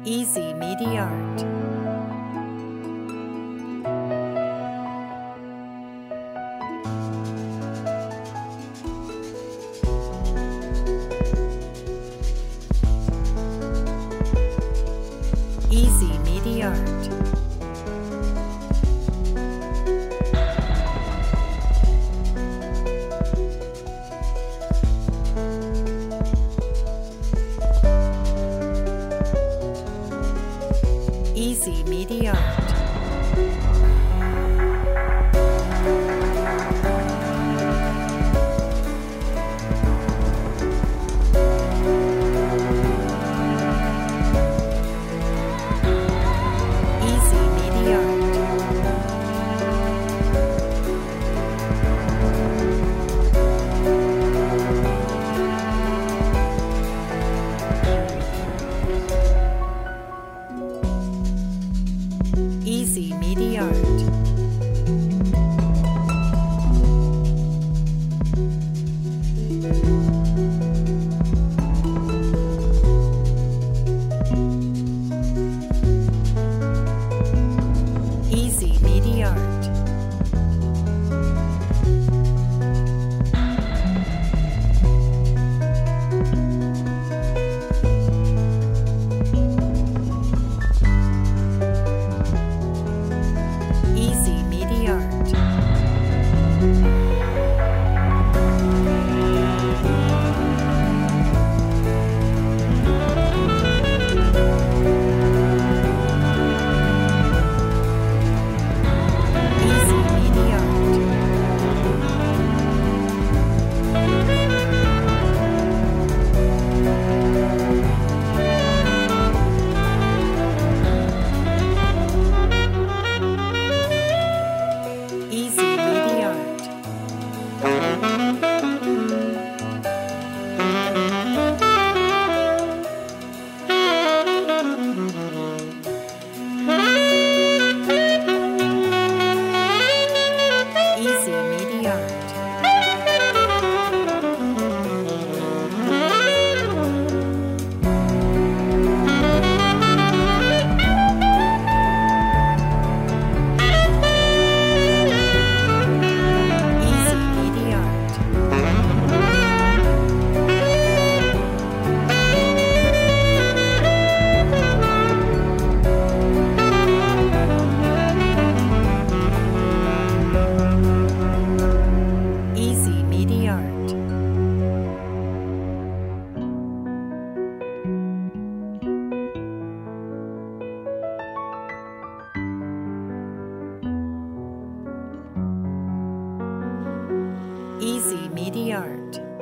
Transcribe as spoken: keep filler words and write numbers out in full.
Easy Media Art. Easy Media Art. Easy Media Art. Easy Media Easy Media Art. Easy Media Art. Easy Media Art. Easy Media Art. Easy Media Art. Easy Media Art. Easy Media Art. Easy Media Art. Easy Media Art.